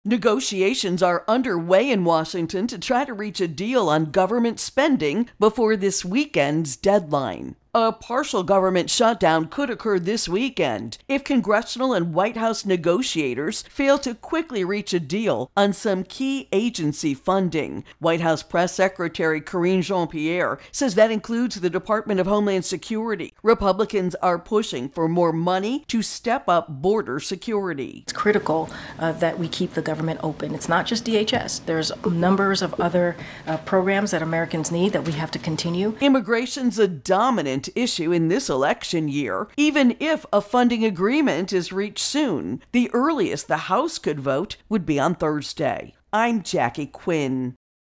Negotiations are underway in Washington to try to reach a deal on government spending before this weekend's deadline. A partial government shutdown could occur this weekend if congressional and White House negotiators fail to quickly reach a deal on some key agency funding. White House Press Secretary Karine Jean-Pierre says that includes the Department of Homeland Security. Republicans are pushing for more money to step up border security. It's critical that we keep the government open. It's not just DHS. There's numbers of other programs that Americans need that we have to continue. Immigration's a dominant issue in this election year, even if a funding agreement is reached soon. The earliest the House could vote would be on Thursday. I'm Jackie Quinn.